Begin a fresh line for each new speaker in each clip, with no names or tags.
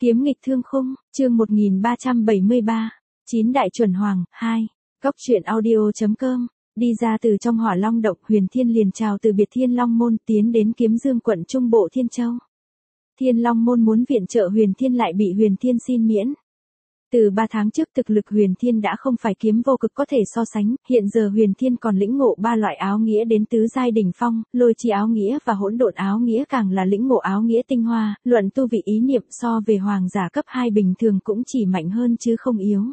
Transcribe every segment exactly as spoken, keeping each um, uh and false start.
Kiếm nghịch thương khung, chương một nghìn ba trăm bảy mươi ba, chín đại chuẩn hoàng, hai, Cốc truyện audio.com, đi ra từ trong Hỏa Long động, Huyền Thiên liền chào từ biệt Thiên Long môn tiến đến Kiếm Dương quận Trung Bộ Thiên Châu. Thiên Long môn muốn viện trợ Huyền Thiên lại bị Huyền Thiên xin miễn. Từ ba tháng trước thực lực Huyền Thiên đã không phải kiếm vô cực có thể so sánh, hiện giờ Huyền Thiên còn lĩnh ngộ ba loại áo nghĩa đến tứ giai đỉnh phong, lôi chi áo nghĩa và hỗn độn áo nghĩa càng là lĩnh ngộ áo nghĩa tinh hoa, luận tu vị ý niệm so về hoàng giả cấp hai bình thường cũng chỉ mạnh hơn chứ không yếu.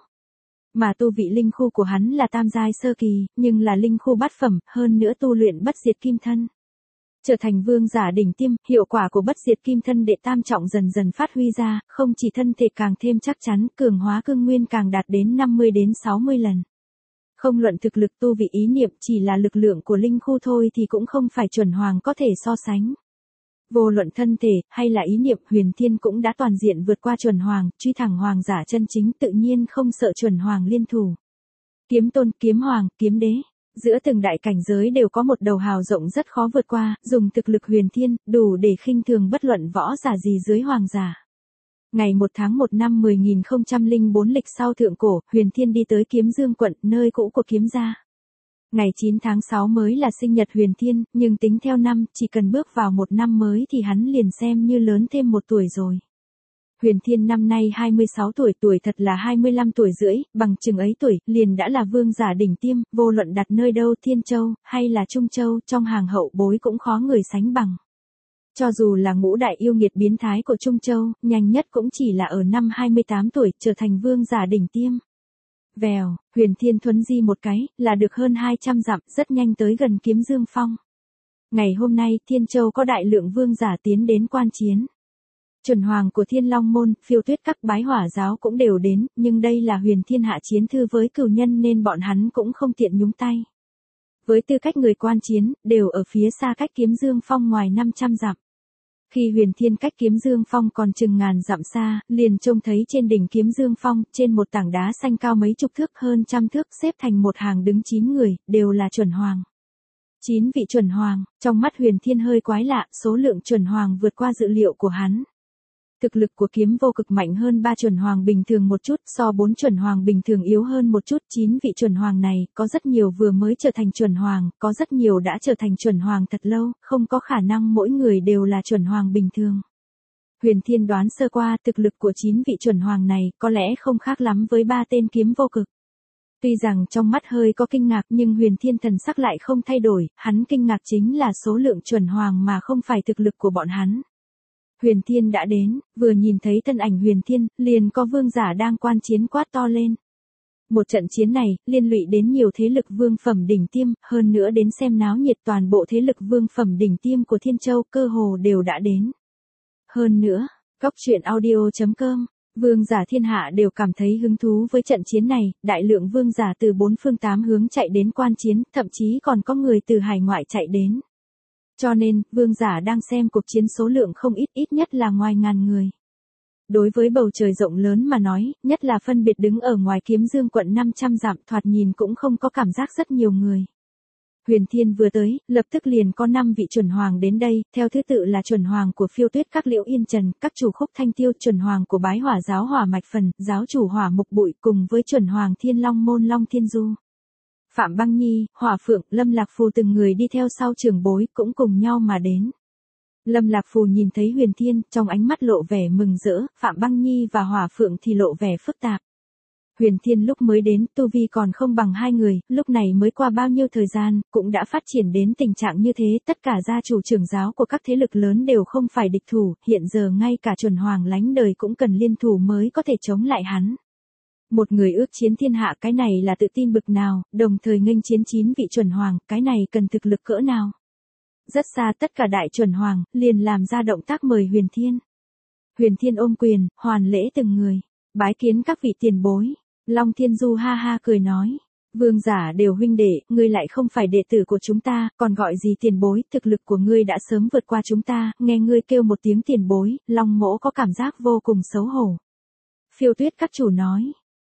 Mà tu vị linh khu của hắn là tam giai sơ kỳ, nhưng là linh khu bát phẩm, hơn nữa tu luyện bất diệt kim thân. Trở thành vương giả đỉnh tiêm, hiệu quả của bất diệt kim thân đệ tam trọng dần dần phát huy ra, không chỉ thân thể càng thêm chắc chắn, cường hóa cương nguyên càng đạt đến năm mươi đến sáu mươi lần. Không luận thực lực tu vị ý niệm, chỉ là lực lượng của linh khu thôi thì cũng không phải chuẩn hoàng có thể so sánh. Vô luận thân thể, hay là ý niệm, Huyền Thiên cũng đã toàn diện vượt qua chuẩn hoàng, truy thẳng hoàng giả chân chính, tự nhiên không sợ chuẩn hoàng liên thủ. Kiếm tôn, kiếm hoàng, kiếm đế. Giữa từng đại cảnh giới đều có một đầu hào rộng rất khó vượt qua, dùng thực lực Huyền Thiên, đủ để khinh thường bất luận võ giả gì dưới hoàng giả. Ngày một tháng một năm mười nghìn không trăm lẻ bốn lịch sau thượng cổ, Huyền Thiên đi tới Kiếm Dương quận, nơi cũ của kiếm gia. Ngày chín tháng sáu mới là sinh nhật Huyền Thiên, nhưng tính theo năm, chỉ cần bước vào một năm mới thì hắn liền xem như lớn thêm một tuổi rồi. Huyền Thiên năm nay hai mươi sáu tuổi, tuổi thật là hai mươi lăm tuổi rưỡi, bằng chừng ấy tuổi, liền đã là vương giả đỉnh tiêm, vô luận đặt nơi đâu, Thiên Châu, hay là Trung Châu, trong hàng hậu bối cũng khó người sánh bằng. Cho dù là ngũ đại yêu nghiệt biến thái của Trung Châu, nhanh nhất cũng chỉ là ở năm hai mươi tám tuổi, trở thành vương giả đỉnh tiêm. Vèo, Huyền Thiên thuấn di một cái, là được hơn hai trăm dặm, rất nhanh tới gần Kiếm Dương Phong. Ngày hôm nay, Thiên Châu có đại lượng vương giả tiến đến quan chiến. Chuẩn hoàng của Thiên Long môn, Phiêu Tuyết các bái hỏa giáo cũng đều đến, nhưng đây là Huyền Thiên hạ chiến thư với cửu nhân nên bọn hắn cũng không tiện nhúng tay. Với tư cách người quan chiến, đều ở phía xa cách Kiếm Dương Phong ngoài năm trăm dặm. Khi Huyền Thiên cách Kiếm Dương Phong còn chừng ngàn dặm xa, liền trông thấy trên đỉnh Kiếm Dương Phong, trên một tảng đá xanh cao mấy chục thước hơn trăm thước xếp thành một hàng đứng chín người, đều là chuẩn hoàng. Chín vị chuẩn hoàng, trong mắt Huyền Thiên hơi quái lạ, số lượng chuẩn hoàng vượt qua dự liệu của hắn. Thực lực của kiếm vô cực mạnh hơn ba chuẩn hoàng bình thường một chút, so bốn chuẩn hoàng bình thường yếu hơn một chút. Chín vị chuẩn hoàng này, có rất nhiều vừa mới trở thành chuẩn hoàng, có rất nhiều đã trở thành chuẩn hoàng thật lâu, không có khả năng mỗi người đều là chuẩn hoàng bình thường. Huyền Thiên đoán sơ qua, thực lực của chín vị chuẩn hoàng này, có lẽ không khác lắm với ba tên kiếm vô cực. Tuy rằng trong mắt hơi có kinh ngạc nhưng Huyền Thiên thần sắc lại không thay đổi, hắn kinh ngạc chính là số lượng chuẩn hoàng mà không phải thực lực của bọn hắn. Huyền Thiên đã đến, vừa nhìn thấy thân ảnh Huyền Thiên, liền có vương giả đang quan chiến quát to lên. Một trận chiến này, liên lụy đến nhiều thế lực vương phẩm đỉnh tiêm, hơn nữa đến xem náo nhiệt toàn bộ thế lực vương phẩm đỉnh tiêm của Thiên Châu, cơ hồ đều đã đến. Hơn nữa, Cốc truyện audio.com, vương giả thiên hạ đều cảm thấy hứng thú với trận chiến này, đại lượng vương giả từ bốn phương tám hướng chạy đến quan chiến, thậm chí còn có người từ hải ngoại chạy đến. Cho nên, vương giả đang xem cuộc chiến số lượng không ít, ít nhất là ngoài ngàn người. Đối với bầu trời rộng lớn mà nói, nhất là phân biệt đứng ở ngoài Kiếm Dương quận năm trăm dặm, thoạt nhìn cũng không có cảm giác rất nhiều người. Huyền Thiên vừa tới, lập tức liền có năm vị chuẩn hoàng đến đây, theo thứ tự là chuẩn hoàng của Phiêu Tuyết các Liễu Yên Trần, các chủ Khúc Thanh Tiêu, chuẩn hoàng của Bái Hỏa giáo Hỏa Mạch Phần, giáo chủ Hỏa Mục Bụi cùng với chuẩn hoàng Thiên Long môn Long Thiên Du. Phạm Băng Nhi, Hỏa Phượng, Lâm Lạc Phù từng người đi theo sau trưởng bối cũng cùng nhau mà đến. Lâm Lạc Phù nhìn thấy Huyền Thiên, trong ánh mắt lộ vẻ mừng rỡ, Phạm Băng Nhi và Hỏa Phượng thì lộ vẻ phức tạp. Huyền Thiên lúc mới đến, tu vi còn không bằng hai người, lúc này mới qua bao nhiêu thời gian, cũng đã phát triển đến tình trạng như thế, tất cả gia chủ trưởng giáo của các thế lực lớn đều không phải địch thủ, hiện giờ ngay cả chuẩn hoàng lánh đời cũng cần liên thủ mới có thể chống lại hắn. Một người ước chiến thiên hạ, cái này là tự tin bực nào, đồng thời nghênh chiến chín vị chuẩn hoàng, cái này cần thực lực cỡ nào. Rất xa tất cả đại chuẩn hoàng, liền làm ra động tác mời Huyền Thiên. Huyền Thiên ôm quyền, hoàn lễ từng người, bái kiến các vị tiền bối. Long Thiên Du ha ha cười nói, vương giả đều huynh đệ, ngươi lại không phải đệ tử của chúng ta, còn gọi gì tiền bối, thực lực của ngươi đã sớm vượt qua chúng ta, nghe ngươi kêu một tiếng tiền bối, Long Mỗ có cảm giác vô cùng xấu hổ. Phiêu Tuyết các chủ nói,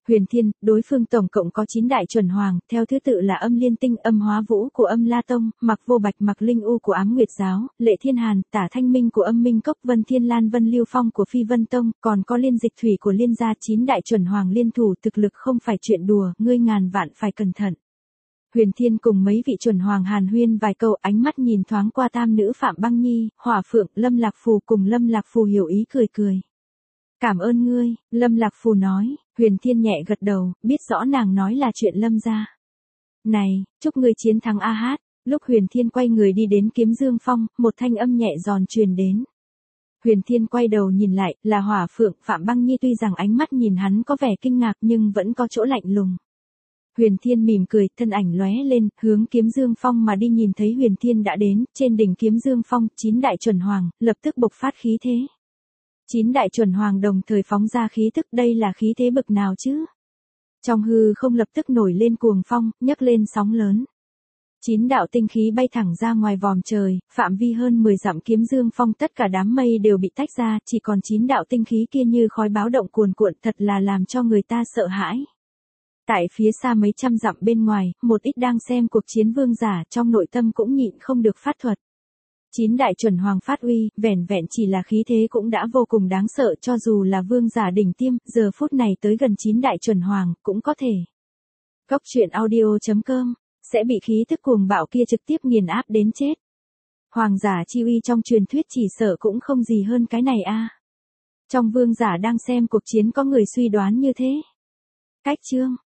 Huyền Thiên, đối phương tổng cộng có chín đại chuẩn hoàng, theo thứ tự là Âm Liên Tinh, Âm Hóa Vũ của Âm La Tông, Mặc Vô Bạch, Mặc Linh U của Ám Nguyệt Giáo, Lệ Thiên Hàn, Tả Thanh Minh của Âm Minh Cốc, Vân Thiên Lan, Vân Lưu Phong của Phi Vân Tông, còn có Liên Dịch Thủy của Liên gia. Chín đại chuẩn hoàng liên thủ, thực lực không phải chuyện đùa, ngươi ngàn vạn phải cẩn thận. Huyền Thiên cùng mấy vị chuẩn hoàng hàn huyên vài câu, ánh mắt nhìn thoáng qua tam nữ Phạm Băng Nhi, Hỏa Phượng, Lâm Lạc Phù cùng Lâm Lạc Phù hiểu ý cười cười. Cảm ơn ngươi, Lâm Lạc Phù nói. Huyền Thiên nhẹ gật đầu, biết rõ nàng nói là chuyện Lâm gia. Này, chúc ngươi chiến thắng A Hát. Lúc Huyền Thiên quay người đi đến Kiếm Dương Phong, một thanh âm nhẹ giòn truyền đến. Huyền Thiên quay đầu nhìn lại, là Hỏa Phượng. Phạm Băng Nhi tuy rằng ánh mắt nhìn hắn có vẻ kinh ngạc nhưng vẫn có chỗ lạnh lùng. Huyền Thiên mỉm cười, thân ảnh lóe lên, hướng Kiếm Dương Phong mà đi. Nhìn thấy Huyền Thiên đã đến, trên đỉnh Kiếm Dương Phong, chín đại chuẩn hoàng, lập tức bộc phát khí thế. Chín đại chuẩn hoàng đồng thời phóng ra khí tức, đây là khí thế bực nào chứ? Trong hư không lập tức nổi lên cuồng phong, nhấc lên sóng lớn. Chín đạo tinh khí bay thẳng ra ngoài vòm trời, phạm vi hơn mười dặm Kiếm Dương Phong, tất cả đám mây đều bị tách ra, chỉ còn chín đạo tinh khí kia như khói báo động cuồn cuộn, thật là làm cho người ta sợ hãi. Tại phía xa mấy trăm dặm bên ngoài, một ít đang xem cuộc chiến vương giả trong nội tâm cũng nhịn không được phát thuật. Chín đại chuẩn hoàng phát uy, vẻn vẹn chỉ là khí thế cũng đã vô cùng đáng sợ, cho dù là vương giả đỉnh tiêm, giờ phút này tới gần chín đại chuẩn hoàng, cũng có thể. Góc truyện audio chấm com, sẽ bị khí tức cuồng bạo kia trực tiếp nghiền áp đến chết. Hoàng giả chi uy trong truyền thuyết chỉ sợ cũng không gì hơn cái này a. Trong vương giả đang xem cuộc chiến có người suy đoán như thế. Cách chương